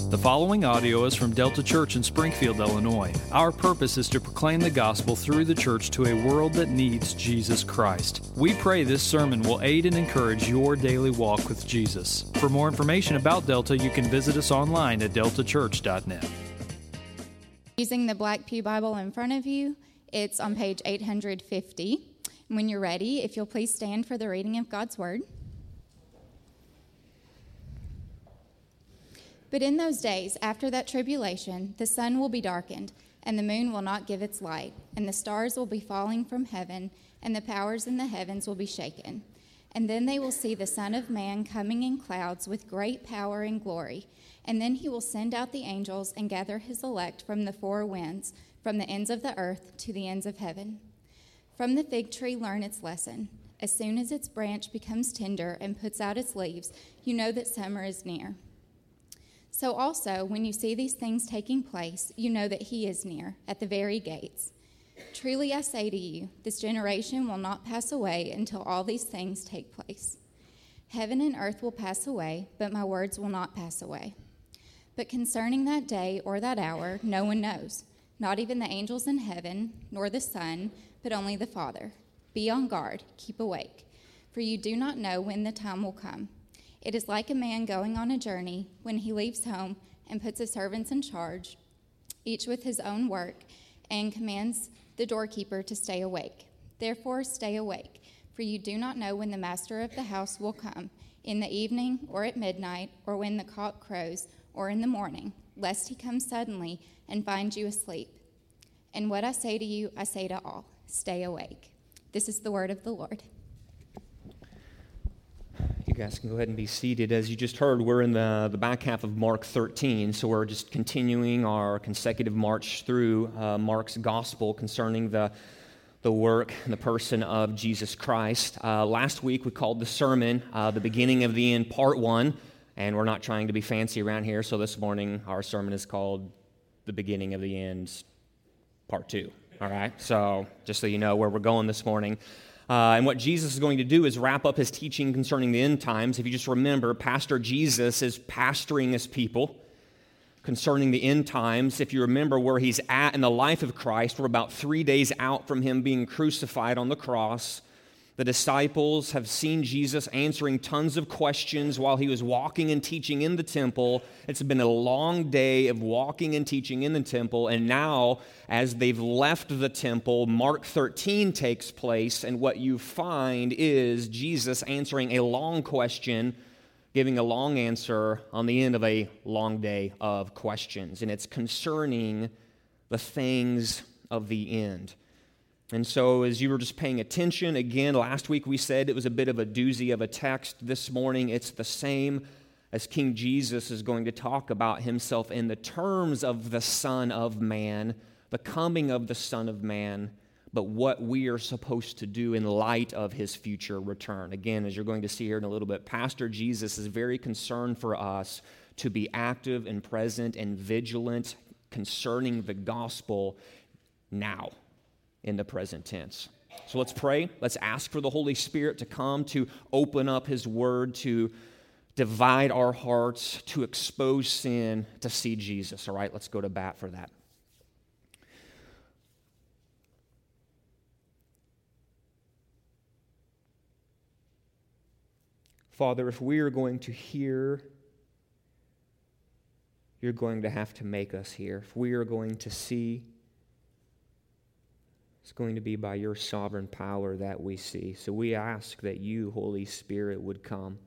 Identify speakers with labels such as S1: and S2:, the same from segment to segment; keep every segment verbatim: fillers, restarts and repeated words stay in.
S1: The following audio is from Delta Church in Springfield, Illinois. Our purpose is to proclaim the gospel through the church to a world that needs Jesus Christ. We pray this sermon will aid and encourage your daily walk with Jesus. For more information about Delta, you can visit us online at delta church dot net.
S2: Using the Black Pew Bible in front of you, it's on page eight hundred fifty. When you're ready, if you'll please stand for the reading of God's Word. But in those days, after that tribulation, the sun will be darkened, and the moon will not give its light, and the stars will be falling from heaven, and the powers in the heavens will be shaken. And then they will see the Son of Man coming in clouds with great power and glory. And then he will send out the angels and gather his elect from the four winds, from the ends of the earth to the ends of heaven. From the fig tree learn its lesson. As soon as its branch becomes tender and puts out its leaves, you know that summer is near. So also, when you see these things taking place, you know that he is near, at the very gates. Truly I say to you, this generation will not pass away until all these things take place. Heaven and earth will pass away, but my words will not pass away. But concerning that day or that hour, no one knows, not even the angels in heaven, nor the Son, but only the Father. Be on guard, keep awake, for you do not know when the time will come. It is like a man going on a journey when he leaves home and puts his servants in charge, each with his own work, and commands the doorkeeper to stay awake. Therefore, stay awake, for you do not know when the master of the house will come, in the evening or at midnight, or when the cock crows, or in the morning, lest he come suddenly and find you asleep. And what I say to you, I say to all, stay awake. This is the word of the Lord.
S3: You guys can go ahead and be seated. As you just heard, we're in the, the back half of Mark thirteen, so we're just continuing our consecutive march through uh, Mark's gospel concerning the, the work and the person of Jesus Christ. Uh, last week we called the sermon uh, The Beginning of the End, Part one, and we're not trying to be fancy around here, so this morning our sermon is called The Beginning of the End, Part two. All right, so just so you know where we're going this morning. Uh, and what Jesus is going to do is wrap up his teaching concerning the end times. If you just remember, Pastor Jesus is pastoring his people concerning the end times. If you remember where he's at in the life of Christ, we're about three days out from him being crucified on the cross. The disciples have seen Jesus answering tons of questions while he was walking and teaching in the temple. It's been a long day of walking and teaching in the temple, and now, as they've left the temple, Mark thirteen takes place, and what you find is Jesus answering a long question, giving a long answer on the end of a long day of questions, and it's concerning the things of the end. And so as you were just paying attention, again, last week we said it was a bit of a doozy of a text. This morning it's the same as King Jesus is going to talk about himself in the terms of the Son of Man, the coming of the Son of Man, but what we are supposed to do in light of his future return. Again, as you're going to see here in a little bit, Pastor Jesus is very concerned for us to be active and present and vigilant concerning the gospel now, in the present tense. So let's pray. Let's ask for the Holy Spirit to come to open up his word, to divide our hearts, to expose sin, to see Jesus. All right, let's go to bat for that. Father, if we are going to hear, you're going to have to make us hear. If we are going to see, it's going to be by your sovereign power that we see. So we ask that you, Holy Spirit, would come,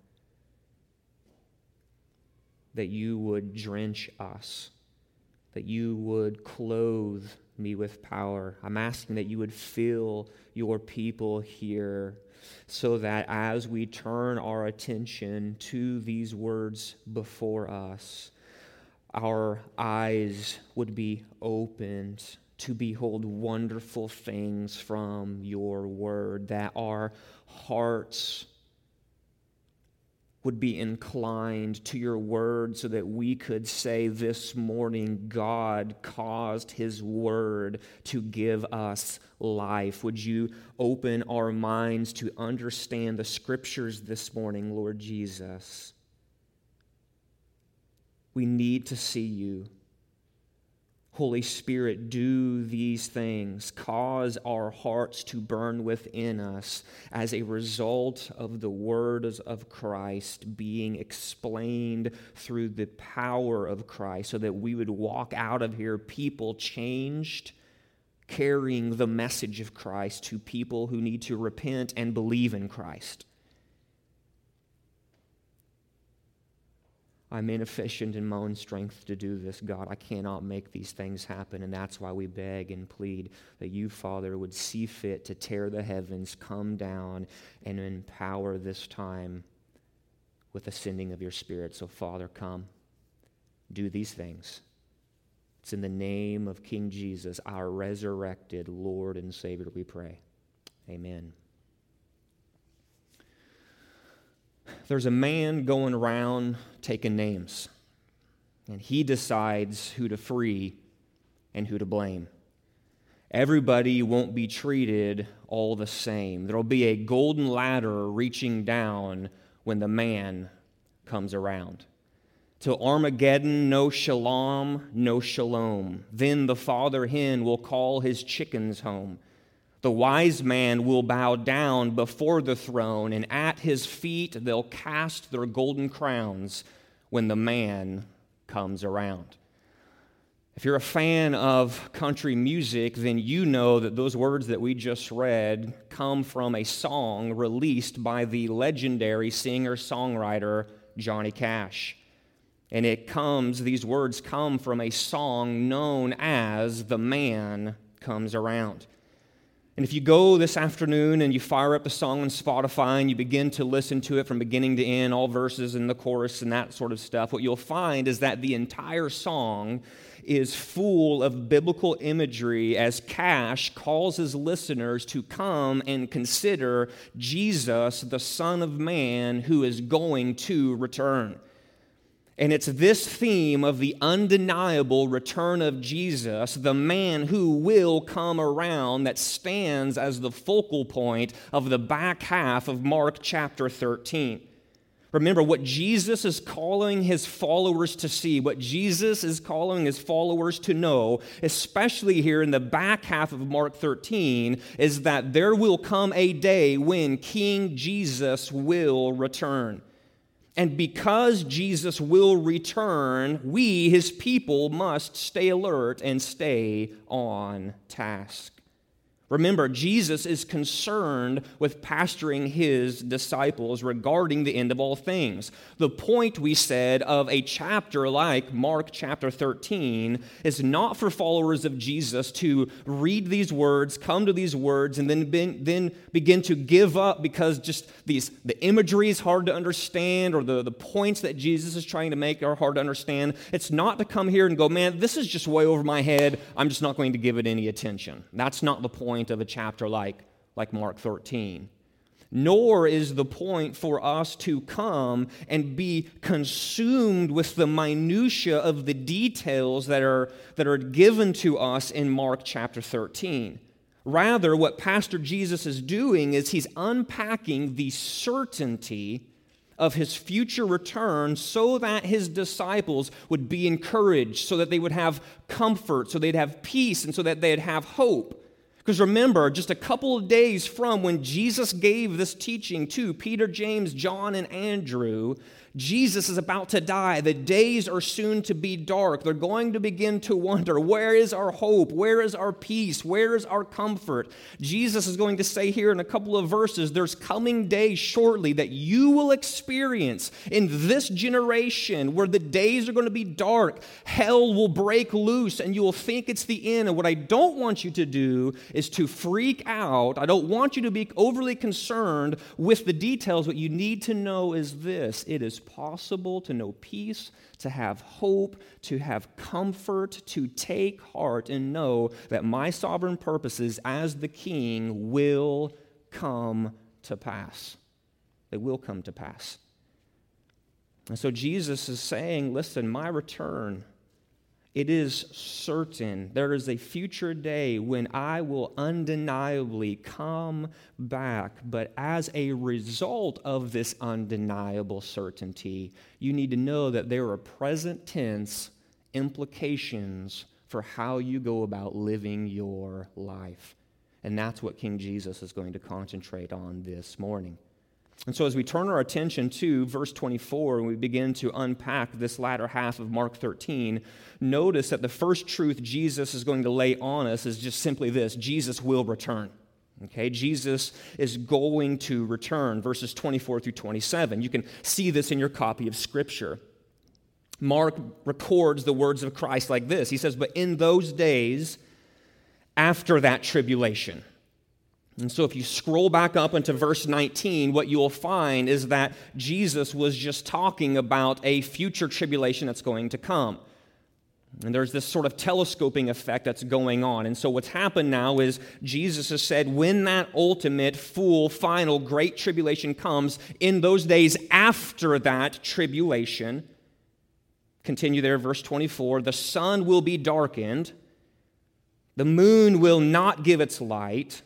S3: that you would drench us, that you would clothe me with power. I'm asking that you would fill your people here so that as we turn our attention to these words before us, our eyes would be opened to behold wonderful things from your word, that our hearts would be inclined to your word so that we could say this morning, God caused his word to give us life. Would you open our minds to understand the scriptures this morning, Lord Jesus? We need to see you. Holy Spirit, do these things. Cause our hearts to burn within us as a result of the words of Christ being explained through the power of Christ, so that we would walk out of here people changed, carrying the message of Christ to people who need to repent and believe in Christ. I'm inefficient in my own strength to do this, God. I cannot make these things happen, and that's why we beg and plead that you, Father, would see fit to tear the heavens, come down, and empower this time with the sending of your Spirit. So, Father, come, do these things. It's in the name of King Jesus, our resurrected Lord and Savior, we pray. Amen. There's a man going around taking names, and he decides who to free and who to blame. Everybody won't be treated all the same. There'll be a golden ladder reaching down when the man comes around. Till Armageddon, no shalom, no shalom. Then the father hen will call his chickens home. The wise man will bow down before the throne, and at his feet they'll cast their golden crowns when the man comes around. If you're a fan of country music, then you know that those words that we just read come from a song released by the legendary singer-songwriter Johnny Cash. And it comes, these words come from a song known as "The Man Comes Around." And if you go this afternoon and you fire up the song on Spotify and you begin to listen to it from beginning to end, all verses and the chorus and that sort of stuff, what you'll find is that the entire song is full of biblical imagery as Cash calls his listeners to come and consider Jesus, the Son of Man, who is going to return. And it's this theme of the undeniable return of Jesus, the man who will come around, that stands as the focal point of the back half of Mark chapter thirteen. Remember, what Jesus is calling his followers to see, what Jesus is calling his followers to know, especially here in the back half of Mark thirteen, is that there will come a day when King Jesus will return. And because Jesus will return, we, his people, must stay alert and stay on task. Remember, Jesus is concerned with pastoring his disciples regarding the end of all things. The point, we said, of a chapter like Mark chapter thirteen is not for followers of Jesus to read these words, come to these words, and then, be, then begin to give up because just these the imagery is hard to understand, or the, the points that Jesus is trying to make are hard to understand. It's not to come here and go, man, this is just way over my head. I'm just not going to give it any attention. That's not the point of a chapter like, like Mark thirteen. Nor is the point for us to come and be consumed with the minutia of the details that are, that are given to us in Mark chapter thirteen. Rather, what Pastor Jesus is doing is he's unpacking the certainty of his future return so that his disciples would be encouraged, so that they would have comfort, so they'd have peace, and so that they'd have hope. Because remember, just a couple of days from when Jesus gave this teaching to Peter, James, John, and Andrew, Jesus is about to die. The days are soon to be dark. They're going to begin to wonder, where is our hope? Where is our peace? Where is our comfort? Jesus is going to say here in a couple of verses, there's coming days shortly that you will experience in this generation where the days are going to be dark. Hell will break loose and you will think it's the end. And what I don't want you to do is to freak out. I don't want you to be overly concerned with the details. What you need to know is this: it is possible to know peace, to have hope, to have comfort, to take heart and know that my sovereign purposes as the King will come to pass. They will come to pass. And so Jesus is saying, listen, my return It is certain. There is a future day when I will undeniably come back. But as a result of this undeniable certainty, you need to know that there are present tense implications for how you go about living your life. And that's what King Jesus is going to concentrate on this morning. And so as we turn our attention to verse twenty-four and we begin to unpack this latter half of Mark thirteen, notice that the first truth Jesus is going to lay on us is just simply this: Jesus will return. Okay, Jesus is going to return, verses twenty-four through twenty-seven. You can see this in your copy of Scripture. Mark records the words of Christ like this. He says, "But in those days after that tribulation." And so if you scroll back up into verse nineteen, what you'll find is that Jesus was just talking about a future tribulation that's going to come. And there's this sort of telescoping effect that's going on. And so what's happened now is Jesus has said when that ultimate, full, final, great tribulation comes, in those days after that tribulation, continue there, verse twenty-four, the sun will be darkened, the moon will not give its light,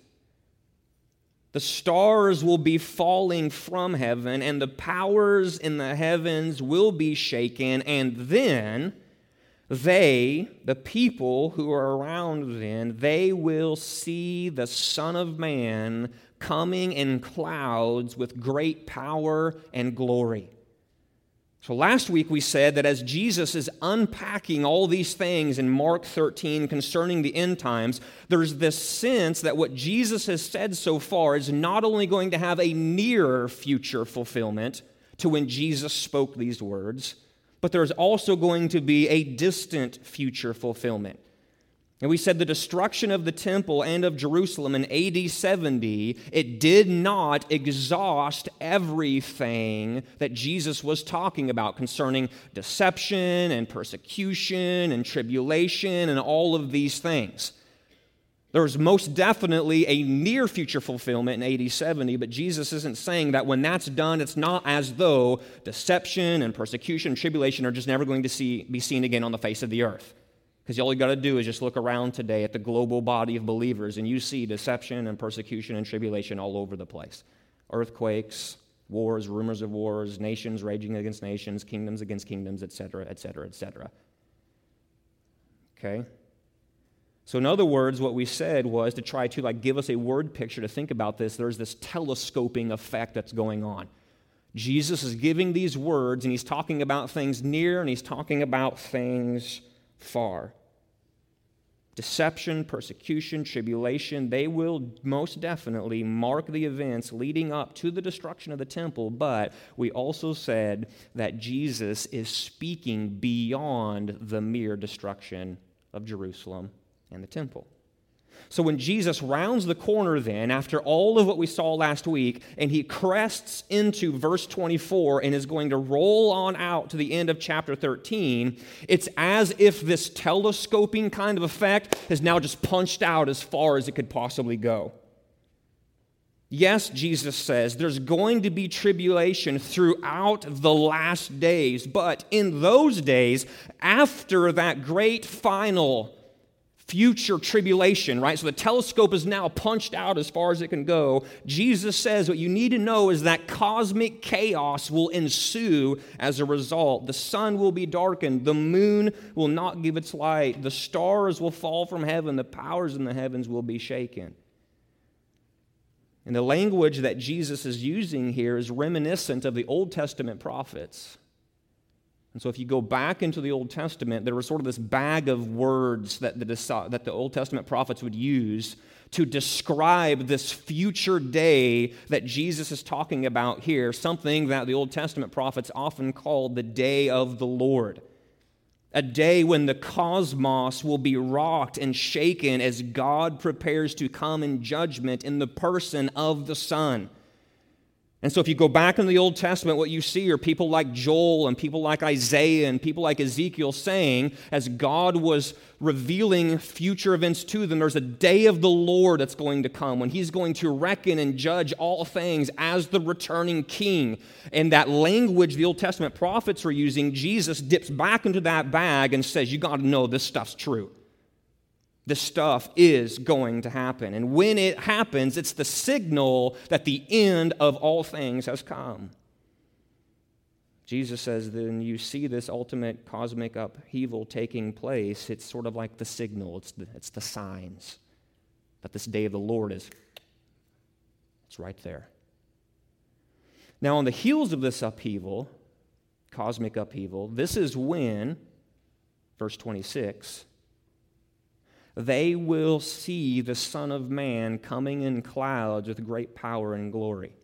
S3: the stars will be falling from heaven, and the powers in the heavens will be shaken, and then they, the people who are around then, they will see the Son of Man coming in clouds with great power and glory. So last week we said that as Jesus is unpacking all these things in Mark thirteen concerning the end times, there's this sense that what Jesus has said so far is not only going to have a near future fulfillment to when Jesus spoke these words, but there's also going to be a distant future fulfillment. And we said the destruction of the temple and of Jerusalem in A D seventy, it did not exhaust everything that Jesus was talking about concerning deception and persecution and tribulation and all of these things. There's most definitely a near future fulfillment in A D seventy, but Jesus isn't saying that when that's done, it's not as though deception and persecution and tribulation are just never going to see, be seen again on the face of the earth. Because all you got to do is just look around today at the global body of believers, and you see deception and persecution and tribulation all over the place. Earthquakes, wars, rumors of wars, nations raging against nations, kingdoms against kingdoms, et cetera, et cetera, et cetera. Okay? So in other words, what we said was to try to like give us a word picture to think about this. There's this telescoping effect that's going on. Jesus is giving these words, and he's talking about things near, and he's talking about things far. Deception, persecution, tribulation, they will most definitely mark the events leading up to the destruction of the temple, but we also said that Jesus is speaking beyond the mere destruction of Jerusalem and the temple. So when Jesus rounds the corner then, after all of what we saw last week, and he crests into verse twenty-four and is going to roll on out to the end of chapter thirteen, it's as if this telescoping kind of effect has now just punched out as far as it could possibly go. Yes, Jesus says, there's going to be tribulation throughout the last days, but in those days, after that great final future tribulation, right? So the telescope is now punched out as far as it can go. Jesus says what you need to know is that cosmic chaos will ensue as a result. The sun will be darkened. The moon will not give its light. The stars will fall from heaven. The powers in the heavens will be shaken. And the language that Jesus is using here is reminiscent of the Old Testament prophets. And so if you go back into the Old Testament, there was sort of this bag of words that the, that the Old Testament prophets would use to describe this future day that Jesus is talking about here, something that the Old Testament prophets often called the day of the Lord. A day when the cosmos will be rocked and shaken as God prepares to come in judgment in the person of the Son. And so if you go back in the Old Testament, what you see are people like Joel and people like Isaiah and people like Ezekiel saying, as God was revealing future events to them, there's a day of the Lord that's going to come when he's going to reckon and judge all things as the returning king. And that language the Old Testament prophets were using, Jesus dips back into that bag and says, you got to know this stuff's true. This stuff is going to happen. And when it happens, it's the signal that the end of all things has come. Jesus says, then you see this ultimate cosmic upheaval taking place. It's sort of like the signal. It's the, it's the signs that this day of the Lord is. It's right there. Now, on the heels of this upheaval, cosmic upheaval, this is when, verse twenty-six, they will see the Son of Man coming in clouds with great power and glory.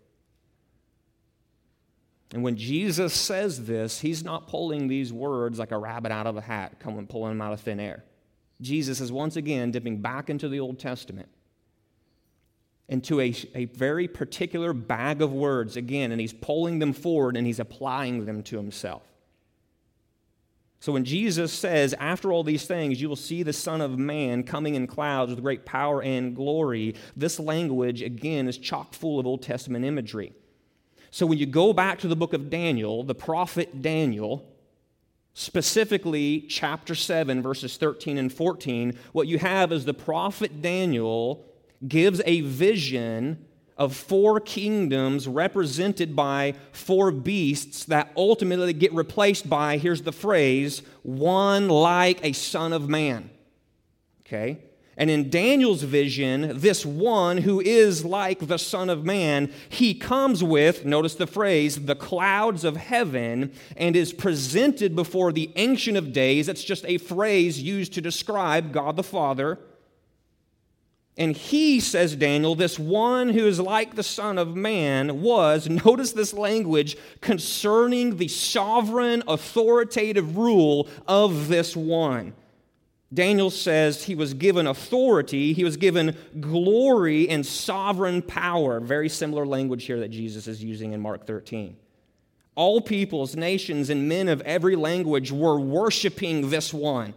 S3: And when Jesus says this, he's not pulling these words like a rabbit out of a hat, coming pulling them out of thin air. Jesus is once again dipping back into the Old Testament, into a, a very particular bag of words again, and he's pulling them forward and he's applying them to himself. So when Jesus says, after all these things, you will see the Son of Man coming in clouds with great power and glory, this language, again, is chock full of Old Testament imagery. So when you go back to the book of Daniel, the prophet Daniel, specifically chapter seven, verses thirteen and fourteen, what you have is the prophet Daniel gives a vision of four kingdoms represented by four beasts that ultimately get replaced by, here's the phrase, one like a son of man. Okay? And in Daniel's vision, this one who is like the Son of Man, he comes with, notice the phrase, the clouds of heaven, and is presented before the Ancient of Days. That's just a phrase used to describe God the Father. And he, says Daniel, this one who is like the Son of Man was, notice this language, concerning the sovereign authoritative rule of this one. Daniel says he was given authority, he was given glory and sovereign power. Very similar language here that Jesus is using in Mark thirteen. All peoples, nations, and men of every language were worshiping this one.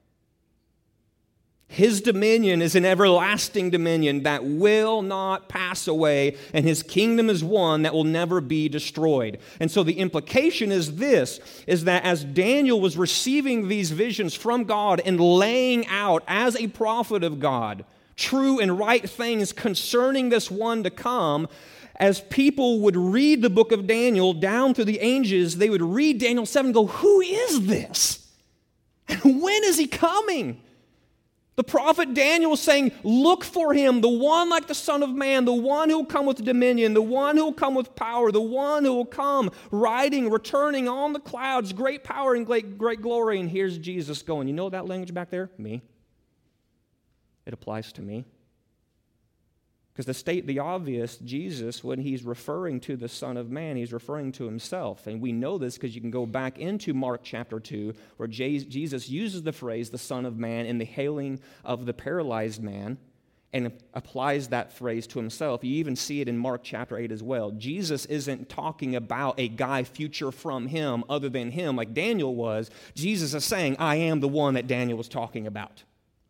S3: His dominion is an everlasting dominion that will not pass away, and his kingdom is one that will never be destroyed. And so the implication is this, is that as Daniel was receiving these visions from God and laying out as a prophet of God true and right things concerning this one to come, as people would read the book of Daniel down through the ages, they would read Daniel seven and go, who is this? And when is he coming? The prophet Daniel was saying, look for him, the one like the Son of Man, the one who will come with dominion, the one who will come with power, the one who will come riding, returning on the clouds, great power and great, great glory. And here's Jesus going, you know that language back there? Me. It applies to me. Because to state the obvious, Jesus, when he's referring to the Son of Man, he's referring to himself. And we know this because you can go back into Mark chapter two, where Jesus uses the phrase, the Son of Man, in the hailing of the paralyzed man, and applies that phrase to himself. You even see it in Mark chapter eight as well. Jesus isn't talking about a guy future from him other than him, like Daniel was. Jesus is saying, I am the one that Daniel was talking about.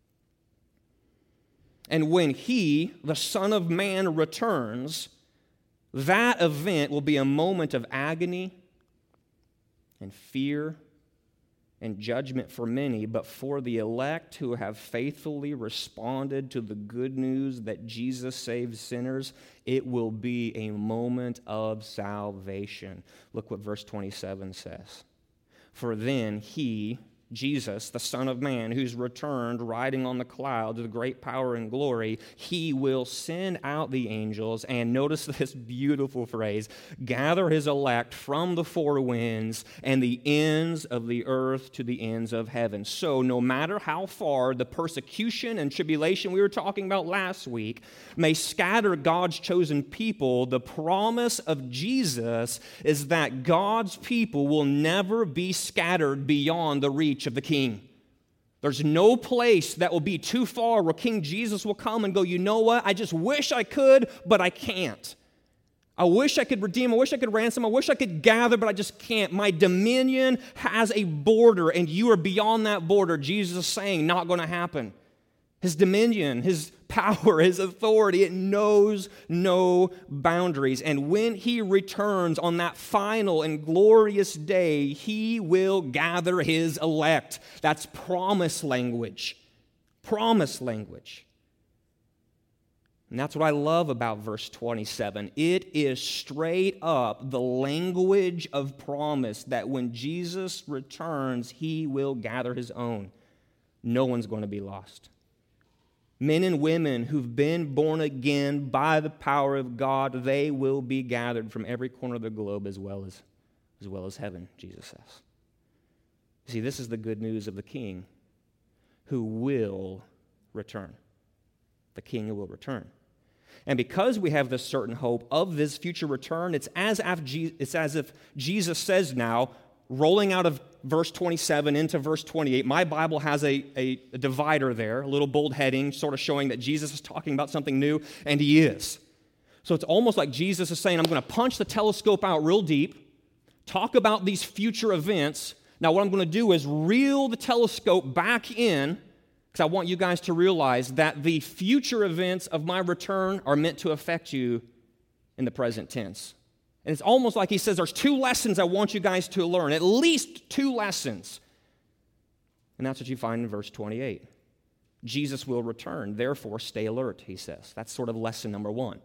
S3: And when he, the Son of Man, returns, that event will be a moment of agony and fear and judgment for many, but for the elect who have faithfully responded to the good news that Jesus saves sinners, it will be a moment of salvation. Look what verse twenty-seven says. For then he, Jesus, the Son of Man, who's returned riding on the clouds with great power and glory, he will send out the angels, and notice this beautiful phrase, gather his elect from the four winds and the ends of the earth to the ends of heaven. So no matter how far the persecution and tribulation we were talking about last week may scatter God's chosen people, the promise of Jesus is that God's people will never be scattered beyond the reach of the King. There's no place that will be too far where King Jesus will come and go, you know what, I just wish I could, but I can't. I wish I could redeem, I wish I could ransom, I wish I could gather, but I just can't. My dominion has a border, and you are beyond that border. Jesus is saying, not going to happen. His dominion, his power, his authority, it knows no boundaries. And when he returns on that final and glorious day, he will gather his elect. That's promise language. Promise language. And that's what I love about verse twenty-seven. It is straight up the language of promise that when Jesus returns, he will gather his own. No one's going to be lost. Men and women who've been born again by the power of God, they will be gathered from every corner of the globe as well as, as well as heaven, Jesus says. See, this is the good news of the King who will return. The King who will return. And because we have this certain hope of this future return, it's as if, Je- it's as if Jesus says now, rolling out of verse twenty-seven into verse twenty-eight, my Bible has a, a, a divider there, a little bold heading, sort of showing that Jesus is talking about something new, and he is. So it's almost like Jesus is saying, I'm going to punch the telescope out real deep, talk about these future events. Now what I'm going to do is reel the telescope back in, because I want you guys to realize that the future events of my return are meant to affect you in the present tense. And it's almost like he says, there's two lessons I want you guys to learn, at least two lessons. And that's what you find in verse twenty-eight. Jesus will return, therefore stay alert, he says. That's sort of lesson number one.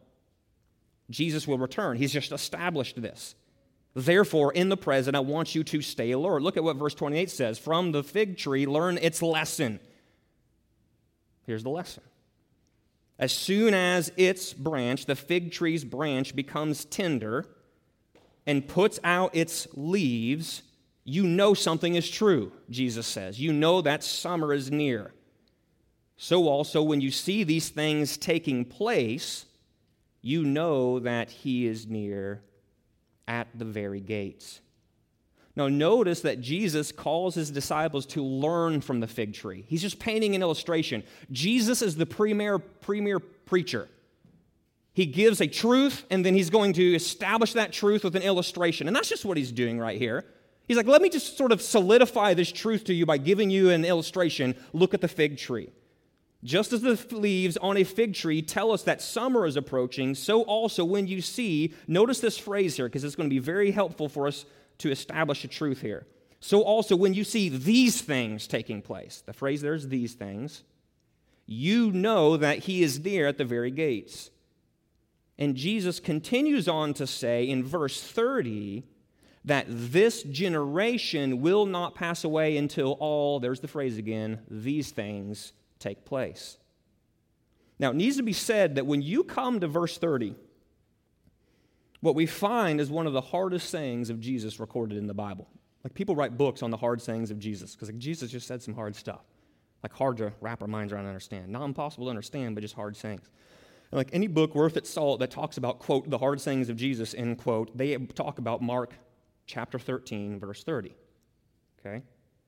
S3: Jesus will return. He's just established this. Therefore, in the present, I want you to stay alert. Look at what verse twenty-eight says. From the fig tree, learn its lesson. Here's the lesson. As soon as its branch, the fig tree's branch, becomes tender and puts out its leaves, you know something is true, Jesus says. You know that summer is near. So also, when you see these things taking place, you know that he is near at the very gates. Now, notice that Jesus calls his disciples to learn from the fig tree. He's just painting an illustration. Jesus is the premier, premier preacher. He gives a truth, and then he's going to establish that truth with an illustration. And that's just what he's doing right here. He's like, let me just sort of solidify this truth to you by giving you an illustration. Look at the fig tree. Just as the leaves on a fig tree tell us that summer is approaching, so also when you see, notice this phrase here, because it's going to be very helpful for us to establish a truth here. So also when you see these things taking place, the phrase there is these things, you know that he is near at the very gates. And Jesus continues on to say in verse thirty that this generation will not pass away until all, there's the phrase again, these things take place. Now, it needs to be said that when you come to verse thirty, what we find is one of the hardest sayings of Jesus recorded in the Bible. Like, people write books on the hard sayings of Jesus, because like, Jesus just said some hard stuff. Like, hard to wrap our minds around and understand. Not impossible to understand, but just hard sayings. And like any book worth its salt that talks about, quote, the hard sayings of Jesus, end quote, they talk about Mark chapter thirteen, verse thirty. Okay?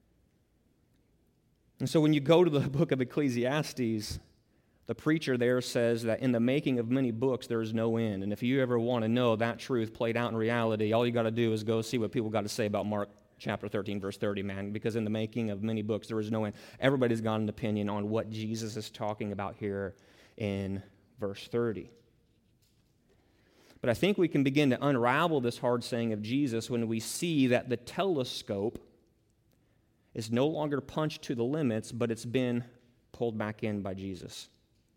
S3: And so when you go to the book of Ecclesiastes, the preacher there says that in the making of many books, there is no end. And if you ever want to know that truth played out in reality, all you got to do is go see what people got to say about Mark chapter thirteen, verse thirty, man. Because in the making of many books, there is no end. Everybody's got an opinion on what Jesus is talking about here in verse thirty. But I think we can begin to unravel this hard saying of Jesus when we see that the telescope is no longer punched to the limits, but it's been pulled back in by Jesus.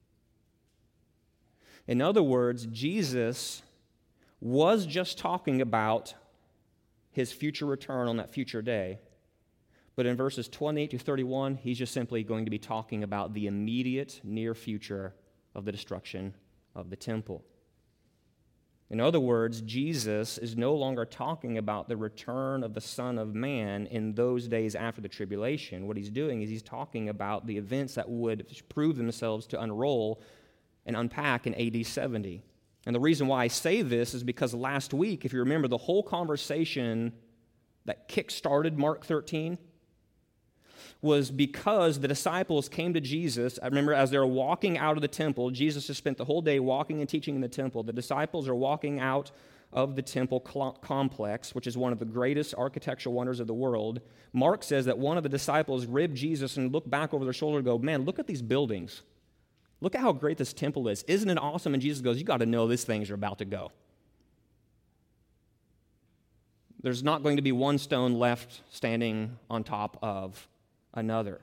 S3: In other words, Jesus was just talking about his future return on that future day, but in verses twenty-eight to thirty-one, he's just simply going to be talking about the immediate near future of the destruction of the temple. In other words, Jesus is no longer talking about the return of the Son of Man in those days after the tribulation. What he's doing is he's talking about the events that would prove themselves to unroll and unpack in A D seventy. And the reason why I say this is because last week, if you remember, the whole conversation that kick-started Mark thirteen was because the disciples came to Jesus. I remember as they were walking out of the temple, Jesus has spent the whole day walking and teaching in the temple. The disciples are walking out of the temple complex, which is one of the greatest architectural wonders of the world. Mark says that one of the disciples ribbed Jesus and looked back over their shoulder and go, man, look at these buildings. Look at how great this temple is. Isn't it awesome? And Jesus goes, you got to know these things are about to go. There's not going to be one stone left standing on top of another.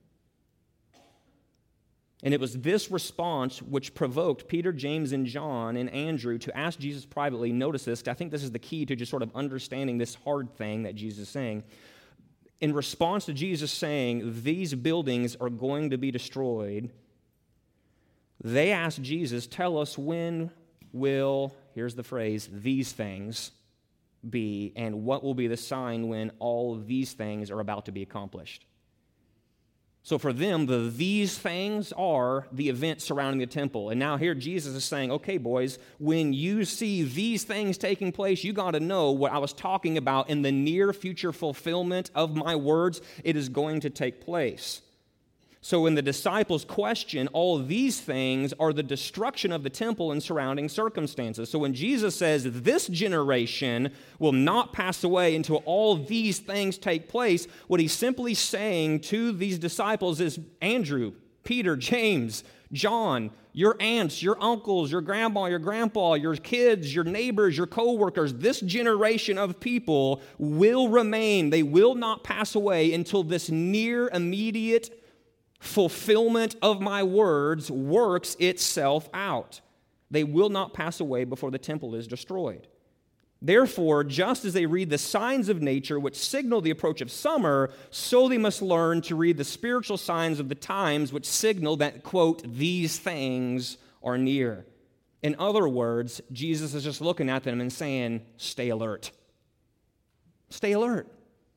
S3: And it was this response which provoked Peter, James, and John, and Andrew to ask Jesus privately. Notice this. I think this is the key to just sort of understanding this hard thing that Jesus is saying. In response to Jesus saying, these buildings are going to be destroyed, they asked Jesus, tell us when will, here's the phrase, these things be, and what will be the sign when all of these things are about to be accomplished. So for them, the these things are the events surrounding the temple. And now here Jesus is saying, okay, boys, when you see these things taking place, you got to know what I was talking about in the near future fulfillment of my words. It is going to take place. So when the disciples question, all these things are the destruction of the temple and surrounding circumstances. So when Jesus says this generation will not pass away until all these things take place, what he's simply saying to these disciples is, Andrew, Peter, James, John, your aunts, your uncles, your grandma, your grandpa, your kids, your neighbors, your co-workers, this generation of people will remain. They will not pass away until this near immediate fulfillment of my words works itself out. They will not pass away before the temple is destroyed. Therefore, just as they read the signs of nature which signal the approach of summer, so they must learn to read the spiritual signs of the times which signal that, quote, these things are near. In other words, Jesus is just looking at them and saying, stay alert. Stay alert.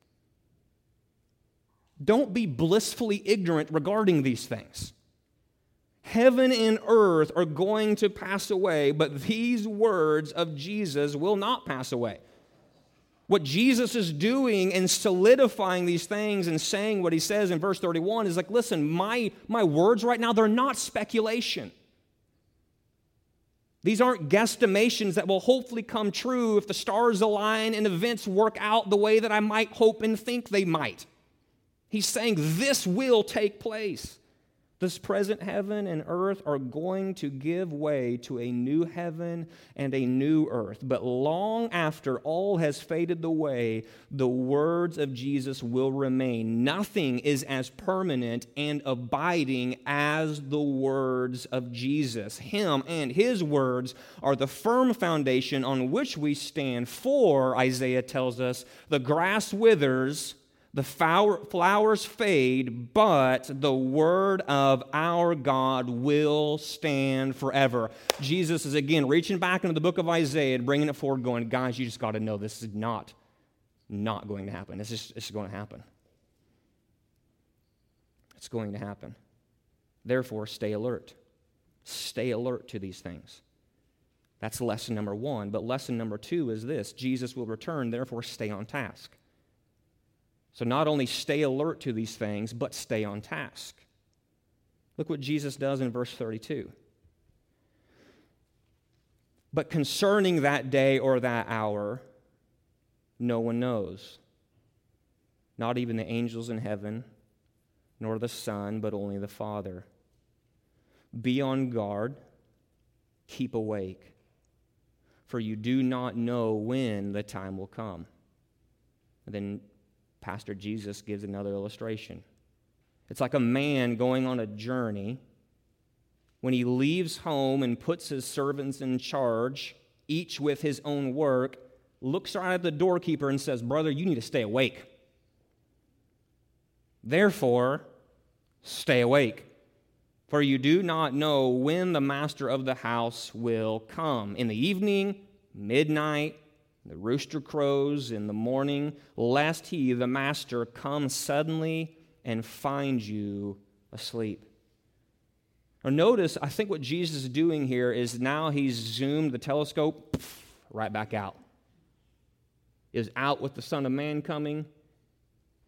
S3: Don't be blissfully ignorant regarding these things. Heaven and earth are going to pass away, but these words of Jesus will not pass away. What Jesus is doing and solidifying these things and saying what he says in verse thirty-one is like, listen, my, my words right now, they're not speculation. These aren't guesstimations that will hopefully come true if the stars align and events work out the way that I might hope and think they might. He's saying this will take place. This present heaven and earth are going to give way to a new heaven and a new earth. But long after all has faded away, the words of Jesus will remain. Nothing is as permanent and abiding as the words of Jesus. Him and his words are the firm foundation on which we stand. For, Isaiah tells us, the grass withers, the flowers fade, but the word of our God will stand forever. Jesus is again reaching back into the book of Isaiah and bringing it forward, going, guys, you just got to know this is not, not going to happen. This is, this is going to happen. It's going to happen. Therefore, stay alert. Stay alert to these things. That's lesson number one. But lesson number two is this: Jesus will return, therefore stay on task. So not only stay alert to these things, but stay on task. Look what Jesus does in verse thirty-two. But concerning that day or that hour, no one knows. Not even the angels in heaven, nor the Son, but only the Father. Be on guard, keep awake, for you do not know when the time will come. And then Pastor Jesus gives another illustration. It's like a man going on a journey. When he leaves home and puts his servants in charge, each with his own work, looks right at the doorkeeper and says, brother, you need to stay awake. Therefore, stay awake, for you do not know when the master of the house will come. In the evening, midnight, the rooster crows in the morning, lest he, the master, come suddenly and find you asleep. Now notice, I think what Jesus is doing here is now he's zoomed the telescope right back out. Is out with the Son of Man coming.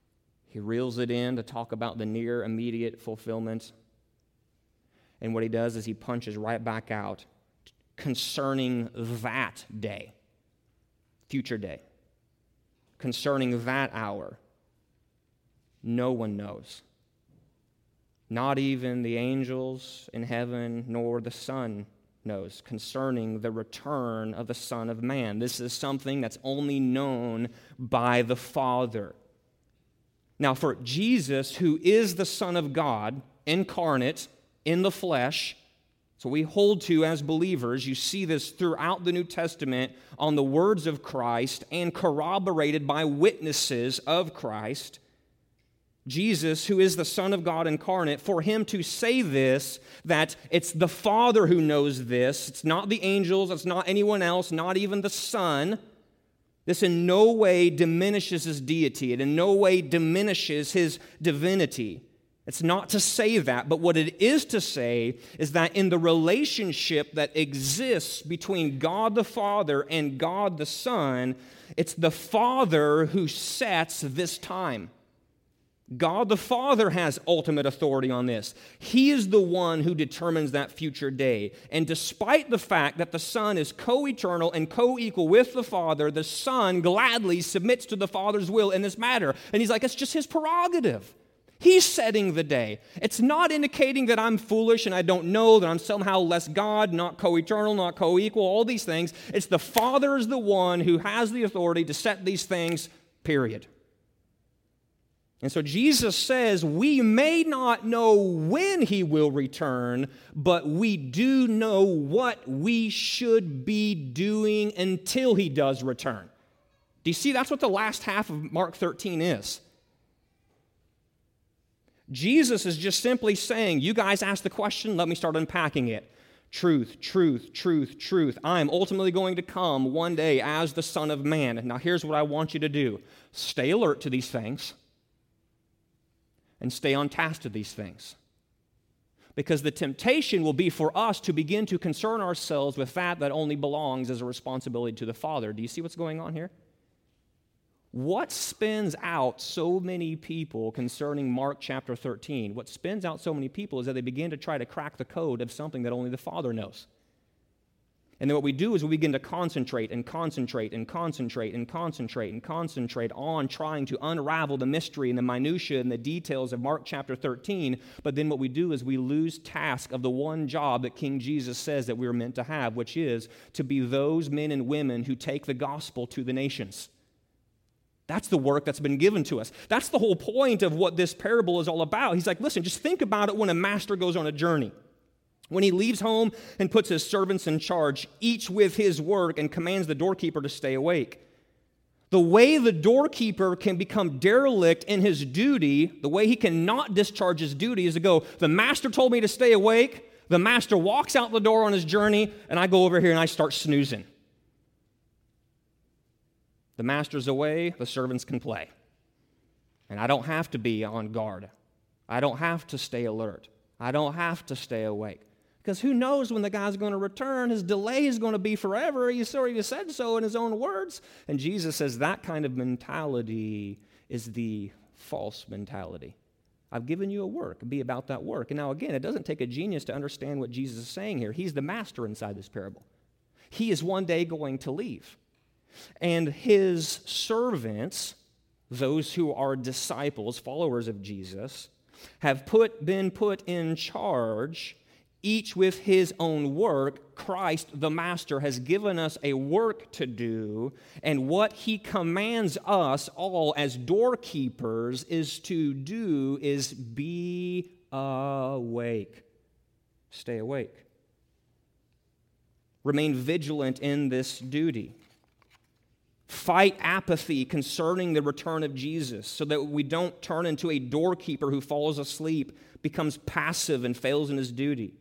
S3: He reels it in to talk about the near, immediate fulfillment. And what he does is he punches right back out concerning that day, future day, concerning that hour. No one knows. Not even the angels in heaven, nor the Son knows concerning the return of the Son of Man. This is something that's only known by the Father. Now, for Jesus, who is the Son of God, incarnate in the flesh, so we hold to as believers, you see this throughout the New Testament on the words of Christ and corroborated by witnesses of Christ. Jesus, who is the Son of God incarnate, for him to say this, that it's the Father who knows this, it's not the angels, it's not anyone else, not even the Son, this in no way diminishes his deity. It in no way diminishes his divinity. It's not to say that, but what it is to say is that in the relationship that exists between God the Father and God the Son, it's the Father who sets this time. God the Father has ultimate authority on this. He is the one who determines that future day. And despite the fact that the Son is co-eternal and co-equal with the Father, the Son gladly submits to the Father's will in this matter. And he's like, it's just his prerogative. He's setting the day. It's not indicating that I'm foolish and I don't know, that I'm somehow less God, not co-eternal, not co-equal, all these things. It's the Father is the one who has the authority to set these things, period. And so Jesus says, we may not know when he will return, but we do know what we should be doing until he does return. Do you see? That's what the last half of Mark thirteen is. Jesus is just simply saying, you guys ask the question, let me start unpacking it. Truth, truth, truth, truth. I am ultimately going to come one day as the Son of Man. Now here's what I want you to do. Stay alert to these things. And stay on task to these things. Because the temptation will be for us to begin to concern ourselves with that that only belongs as a responsibility to the Father. Do you see what's going on here? What spins out so many people concerning Mark chapter thirteen, what spins out so many people is that they begin to try to crack the code of something that only the Father knows. And then what we do is we begin to concentrate and concentrate and concentrate and concentrate and concentrate on trying to unravel the mystery and the minutiae and the details of Mark chapter thirteen. But then what we do is we lose task of the one job that King Jesus says that we were meant to have, which is to be those men and women who take the gospel to the nations. That's the work that's been given to us. That's the whole point of what this parable is all about. He's like, listen, just think about it when a master goes on a journey. When he leaves home and puts his servants in charge, each with his work, and commands the doorkeeper to stay awake. The way the doorkeeper can become derelict in his duty, the way he cannot discharge his duty is to go, the master told me to stay awake, the master walks out the door on his journey, and I go over here and I start snoozing. The master's away, the servants can play. And I don't have to be on guard. I don't have to stay alert. I don't have to stay awake. Because who knows when the guy's going to return? His delay is going to be forever. He's already said so in his own words. And Jesus says that kind of mentality is the false mentality. I've given you a work. Be about that work. And now again, it doesn't take a genius to understand what Jesus is saying here. He's the master inside this parable. He is one day going to leave. And his servants, those who are disciples, followers of Jesus, have put been put in charge, each with his own work. Christ, the Master, has given us a work to do, and what he commands us all as doorkeepers is to do is be awake. Stay awake. Remain vigilant in this duty. Fight apathy concerning the return of Jesus so that we don't turn into a doorkeeper who falls asleep, becomes passive, and fails in his duty.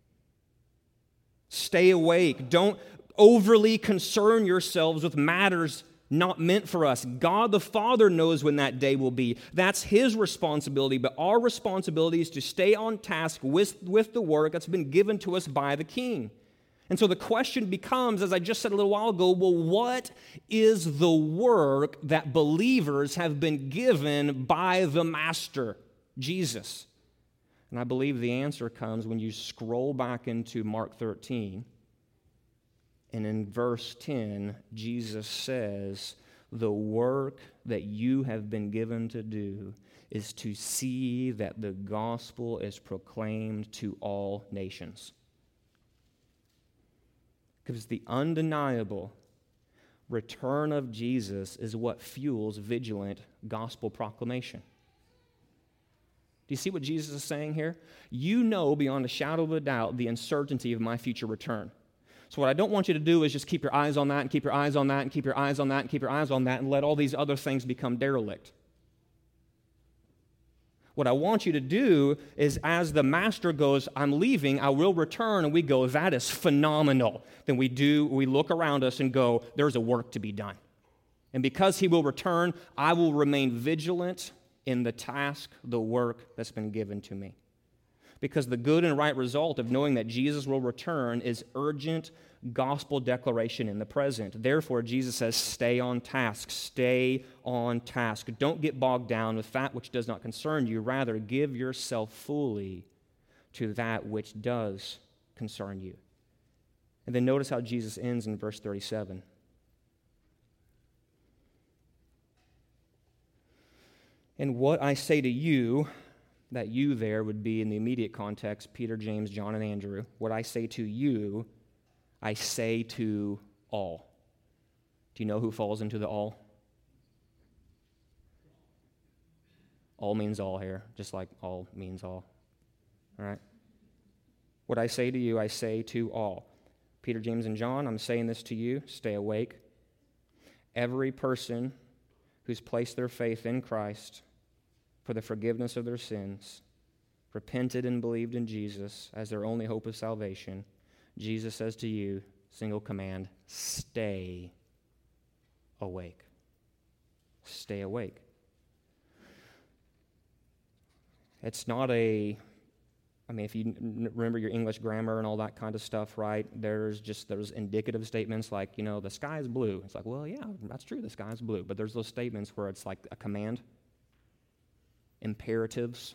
S3: Stay awake. Don't overly concern yourselves with matters not meant for us. God the Father knows when that day will be. That's his responsibility, but our responsibility is to stay on task with, with the work that's been given to us by the King. And so the question becomes, as I just said a little while ago, well, what is the work that believers have been given by the Master, Jesus? And I believe the answer comes when you scroll back into Mark thirteen, and in verse ten, Jesus says, the work that you have been given to do is to see that the gospel is proclaimed to all nations. Because the undeniable return of Jesus is what fuels vigilant gospel proclamation. Do you see what Jesus is saying here? You know beyond a shadow of a doubt the uncertainty of my future return. So what I don't want you to do is just keep your eyes on that and keep your eyes on that and keep your eyes on that and keep your eyes on that and let all these other things become derelict. What I want you to do is as the Master goes, I'm leaving, I will return, and we go, that is phenomenal. Then we do, we look around us and go, there's a work to be done. And because he will return, I will remain vigilant in the task, the work that's been given to me. Because the good and right result of knowing that Jesus will return is urgent gospel declaration in the present. Therefore, Jesus says, stay on task, stay on task. Don't get bogged down with that which does not concern you. Rather, give yourself fully to that which does concern you. And then notice how Jesus ends in verse thirty-seven. And what I say to you, that you there would be in the immediate context, Peter, James, John, and Andrew. What I say to you, I say to all. Do you know who falls into the all? All means all here, just like all means all. All right? What I say to you, I say to all. Peter, James, and John, I'm saying this to you. Stay awake. Every person who's placed their faith in Christ for the forgiveness of their sins, repented and believed in Jesus as their only hope of salvation, Jesus says to you, single command, stay awake. Stay awake. It's not a, I mean, if you remember your English grammar and all that kind of stuff, right, there's just, there's indicative statements like, you know, the sky is blue. It's like, well, yeah, that's true, the sky is blue. But there's those statements where it's like a command, imperatives.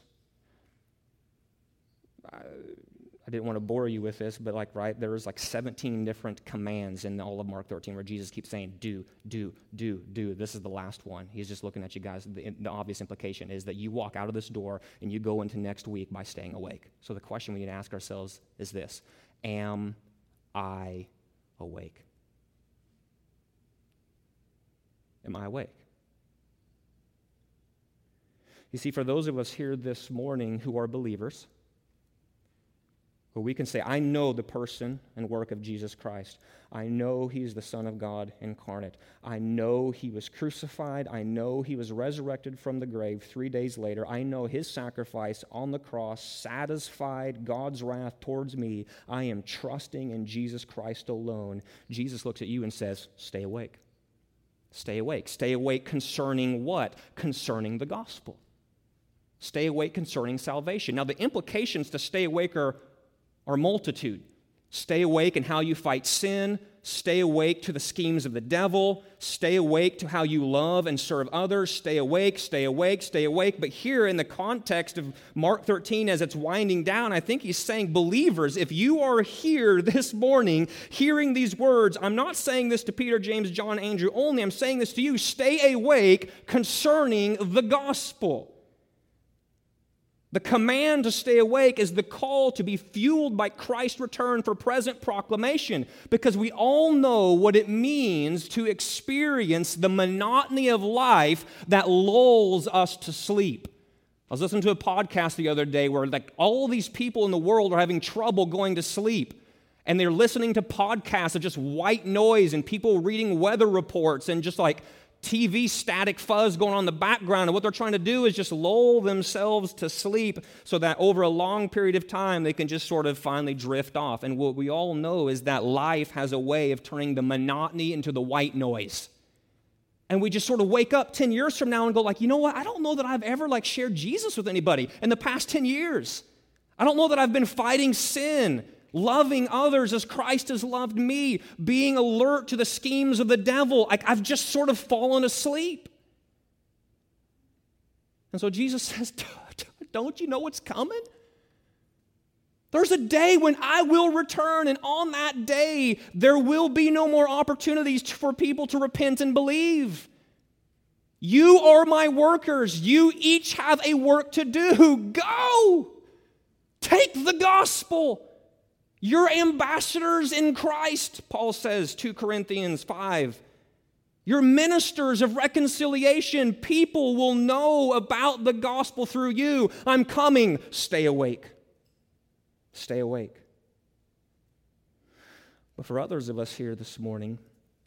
S3: I, I didn't want to bore you with this, but like, right, there's like seventeen different commands in all of Mark thirteen where Jesus keeps saying, do, do, do, do. This is the last one. He's just looking at you guys. The, the obvious implication is that you walk out of this door and you go into next week by staying awake. So the question we need to ask ourselves is this: am I awake? Am I awake? You see, for those of us here this morning who are believers, where we can say, I know the person and work of Jesus Christ. I know he's the Son of God incarnate. I know he was crucified. I know he was resurrected from the grave three days later. I know his sacrifice on the cross satisfied God's wrath towards me. I am trusting in Jesus Christ alone. Jesus looks at you and says, stay awake. Stay awake. Stay awake concerning what? Concerning the gospel. Stay awake concerning salvation. Now, the implications to stay awake are, are multitude. Stay awake in how you fight sin. Stay awake to the schemes of the devil. Stay awake to how you love and serve others. Stay awake, stay awake, stay awake. But here in the context of Mark thirteen, as it's winding down, I think he's saying, believers, if you are here this morning hearing these words, I'm not saying this to Peter, James, John, Andrew only. I'm saying this to you. Stay awake concerning the gospel. The command to stay awake is the call to be fueled by Christ's return for present proclamation, because we all know what it means to experience the monotony of life that lulls us to sleep. I was listening to a podcast the other day where like all these people in the world are having trouble going to sleep. And they're listening to podcasts of just white noise and people reading weather reports and just like T V static fuzz going on in the background, and what they're trying to do is just lull themselves to sleep so that over a long period of time they can just sort of finally drift off. And what we all know is that life has a way of turning the monotony into the white noise. And we just sort of wake up ten years from now and go like, you know what, I don't know that I've ever like shared Jesus with anybody in the past ten years. I don't know that I've been fighting sin loving others as Christ has loved me, being alert to the schemes of the devil. Like I've just sort of fallen asleep. And so Jesus says, don't you know what's coming? There's a day when I will return, and on that day, there will be no more opportunities for people to repent and believe. You are my workers. You each have a work to do. Go! Take the gospel. You're ambassadors in Christ, Paul says, Second Corinthians five. You're ministers of reconciliation. People will know about the gospel through you. I'm coming. Stay awake. Stay awake. But for others of us here this morning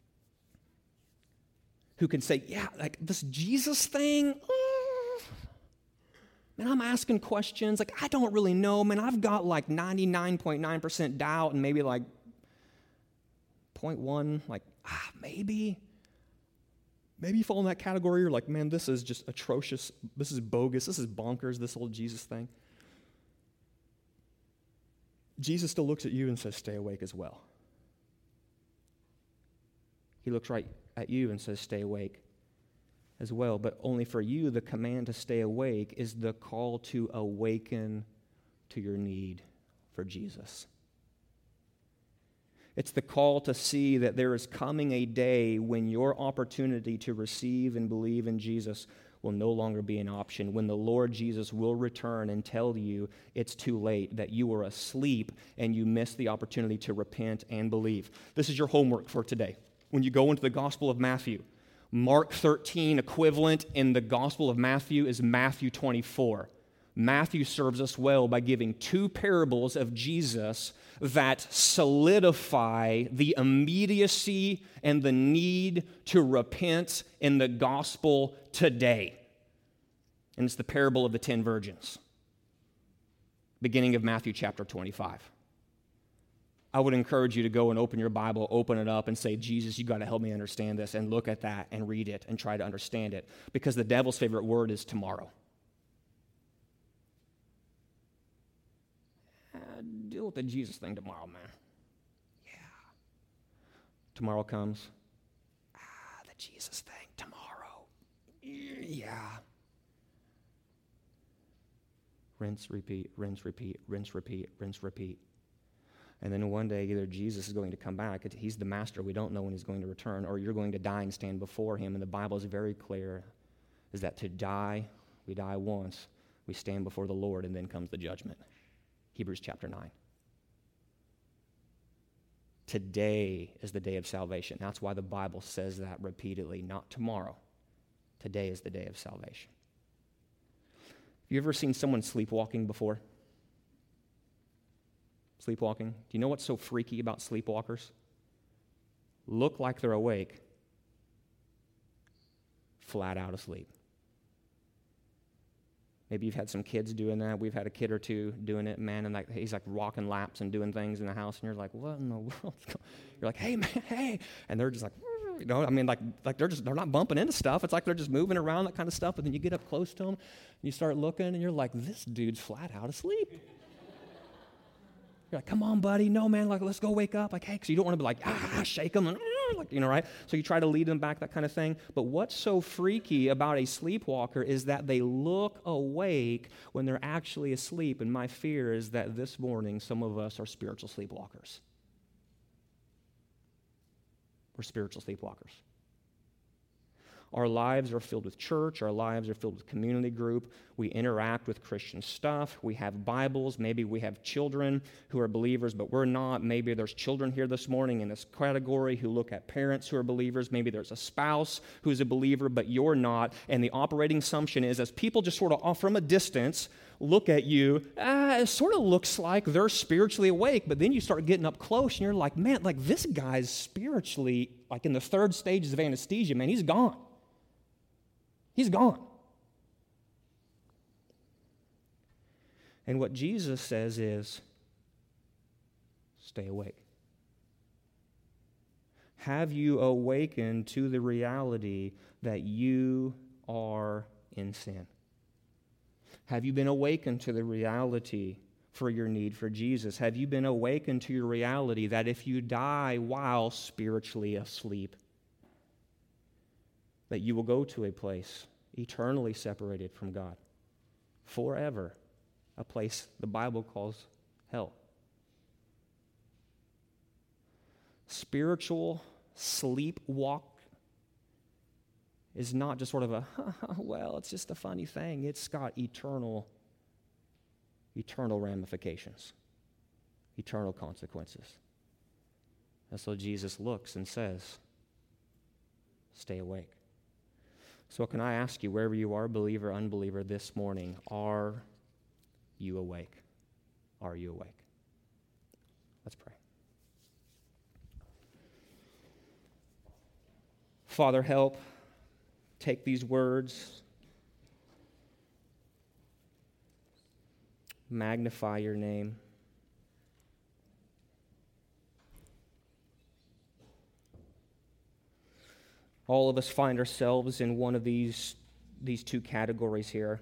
S3: who can say, yeah, like this Jesus thing, uh, man, I'm asking questions. Like, I don't really know, man. I've got like ninety-nine point nine percent doubt and maybe like zero point one, like, ah, maybe. Maybe you fall in that category. You're like, man, this is just atrocious. This is bogus. This is bonkers, this whole Jesus thing. Jesus still looks at you and says, stay awake as well. He looks right at you and says, stay awake as well. But only for you, the command to stay awake is the call to awaken to your need for Jesus. It's the call to see that there is coming a day when your opportunity to receive and believe in Jesus will no longer be an option, when the Lord Jesus will return and tell you it's too late, that you were asleep and you missed the opportunity to repent and believe. This is your homework for today. When you go into the Gospel of Matthew, Mark thirteen equivalent in the Gospel of Matthew is Matthew twenty-four. Matthew serves us well by giving two parables of Jesus that solidify the immediacy and the need to repent in the gospel today. And it's the parable of the ten virgins, beginning of Matthew chapter twenty-five. I would encourage you to go and open your Bible, open it up and say, Jesus, you got to help me understand this, and look at that and read it and try to understand it, because the devil's favorite word is tomorrow. Deal with the Jesus thing tomorrow, man. Yeah. Tomorrow comes. Ah, the Jesus thing tomorrow. Yeah. Rinse, repeat, rinse, repeat, rinse, repeat, rinse, repeat. And then one day, either Jesus is going to come back. He's the master. We don't know when he's going to return. Or you're going to die and stand before him. And the Bible is very clear, is that to die, we die once. We stand before the Lord, and then comes the judgment. Hebrews chapter nine. Today is the day of salvation. That's why the Bible says that repeatedly, not tomorrow. Today is the day of salvation. Have you ever seen someone sleepwalking before? Sleepwalking? Do you know what's so freaky about sleepwalkers? Look like they're awake, flat out asleep. Maybe you've had some kids doing that. We've had a kid or two doing it, man, and like he's like walking laps and doing things in the house, and you're like, what in the world? You're like, hey, man, hey. And they're just like, you know, I mean, like, like they're just, they're not bumping into stuff. It's like they're just moving around, that kind of stuff. But then you get up close to them, and you start looking, and you're like, this dude's flat out asleep. You're like, come on, buddy. No, man, like, let's go wake up. Like, hey, because you don't want to be like, ah, shake them, and, like, you know, right? So you try to lead them back, that kind of thing. But what's so freaky about a sleepwalker is that they look awake when they're actually asleep. And my fear is that this morning, some of us are spiritual sleepwalkers. We're spiritual sleepwalkers. Our lives are filled with church. Our lives are filled with community group. We interact with Christian stuff. We have Bibles. Maybe we have children who are believers, but we're not. Maybe there's children here this morning in this category who look at parents who are believers. Maybe there's a spouse who's a believer, but you're not. And the operating assumption is, as people just sort of off from a distance look at you, ah, it sort of looks like they're spiritually awake, but then you start getting up close and you're like, man, like this guy's spiritually, like in the third stages of anesthesia, man, he's gone. He's gone. And what Jesus says is, stay awake. Have you awakened to the reality that you are in sin? Have you been awakened to the reality for your need for Jesus? Have you been awakened to your reality that if you die while spiritually asleep, that you will go to a place eternally separated from God forever, a place the Bible calls hell? Spiritual sleepwalk is not just sort of a, well, it's just a funny thing. It's got eternal, eternal ramifications, eternal consequences. And so Jesus looks and says, stay awake. So can I ask you, wherever you are, believer, unbeliever, this morning, are you awake? Are you awake? Let's pray. Father, help. Take these words, magnify your name. All of us find ourselves in one of these, these two categories here.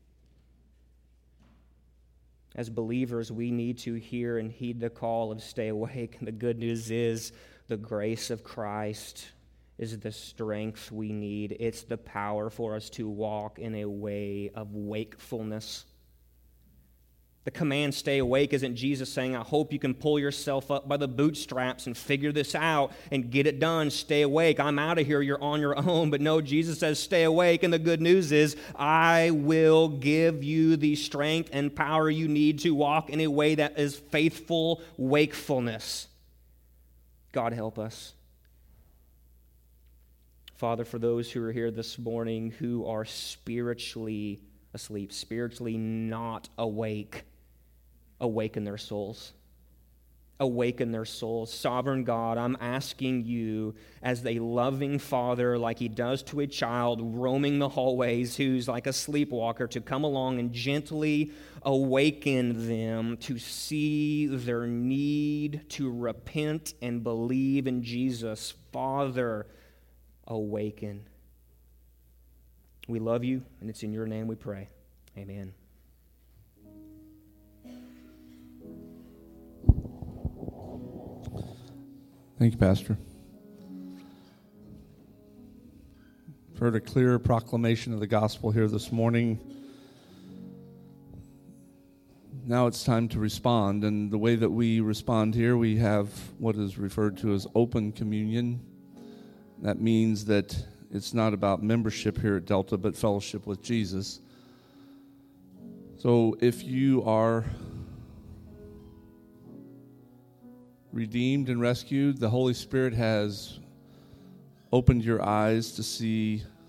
S3: As believers, we need to hear and heed the call of stay awake. And the good news is the grace of Christ is the strength we need. It's the power for us to walk in a way of wakefulness. The command, stay awake, isn't Jesus saying, I hope you can pull yourself up by the bootstraps and figure this out and get it done. Stay awake. I'm out of here. You're on your own. But no, Jesus says, stay awake. And the good news is, I will give you the strength and power you need to walk in a way that is faithful wakefulness. God help us. Father, for those who are here this morning who are spiritually asleep, spiritually not awake, awaken their souls. Awaken their souls. Sovereign God, I'm asking you as a loving father, like he does to a child roaming the hallways who's like a sleepwalker, to come along and gently awaken them to see their need to repent and believe in Jesus. Father, awaken. We love you, and it's in your name we pray. Amen.
S4: Thank you, Pastor. I've heard a clear proclamation of the gospel here this morning. Now it's time to respond, and the way that we respond here, we have what is referred to as open communion. That means that it's not about membership here at Delta, but fellowship with Jesus. So if you are redeemed and rescued, the Holy Spirit has opened your eyes to see